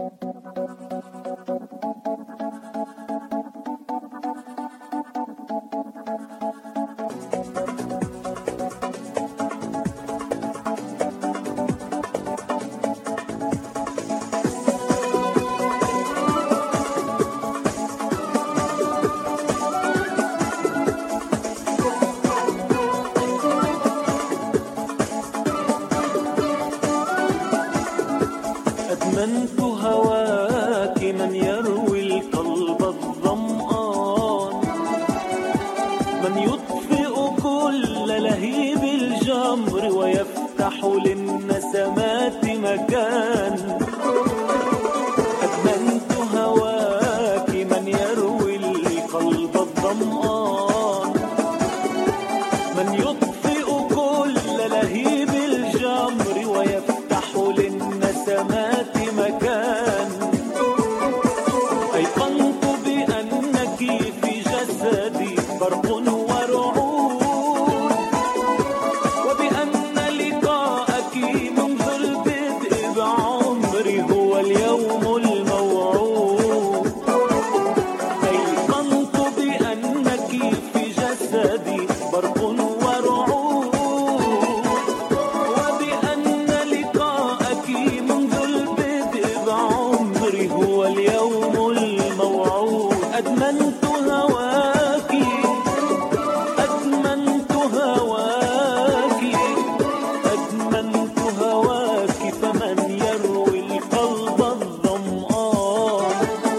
أدمنت هواك من يروي القلب الظمآن، من يطفئ كل لهيب الجمر ويفتح للنسمات مكان. أدمنت هواك من يروي القلب الظمآن، من يطفئ كل لهيب الجمر ويفتح للنسمات مكان. أيقنت بأنك في جسدي برق ورعود، وبأن لقاءك منذ البدء بعمري هو اليوم الموعود. أيقنت بأنك في جسدي برق ورعود، وبأن لقاءك منذ البدء بعمري هو اليوم الموعود. أدمنت هواك، أدمنت هواك، أدمنت هواك، فمن يروي القلب الظمآن.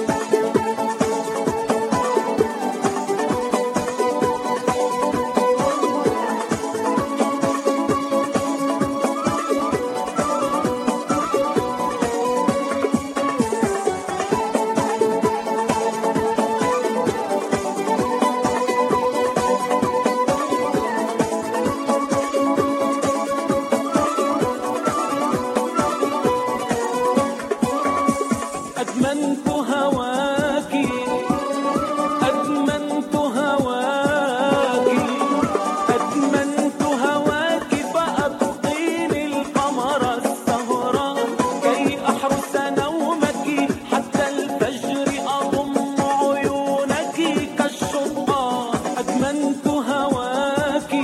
أدمنت هواك، أدمنت هواك، أدمنت هواك، فأبقيني القمر السهران كي أحرس نومك حتى الفجر أضم عيونك كالشطآن. أدمنت هواك،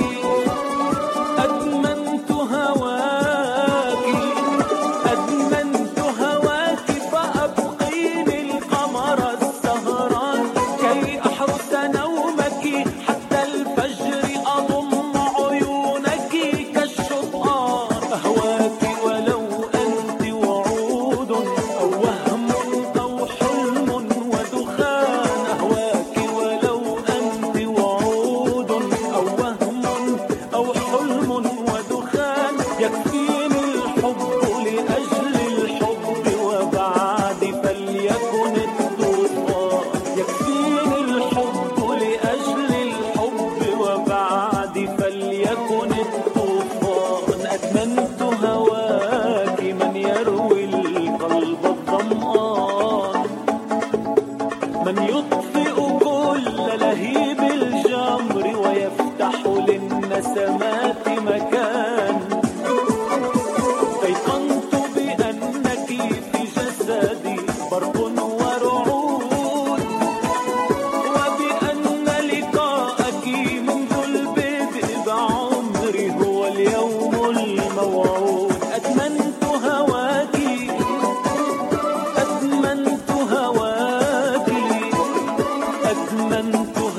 أدمنت هواك، أدمنت هواك، فأبقيني القمر السهران كي أحرس نومك حتى الفجر أضم عيونك كالشطآن. أهواك ولو أنت وعود أو وهم أو حلم ودخان. أهواك ولو أنت وعود أو وهم أو حلم ودخان. يكفيني الحب لأجل الحب وبعد فليكن الطوفان. يكفيني الحب لأجل الحب وبعد فليكن الطوفان. أدمنت هواك من يروي القلب الظمآن، من يطفئ كل لهيب الجمر ويفتح للنسمات مكان. أيقنت بأنك في جسدي برق ورعود، وبأن لقاءك منذ البدء بعمري هو اليوم الموعود. أدمنت هواك، أدمنت هواك، أدمنت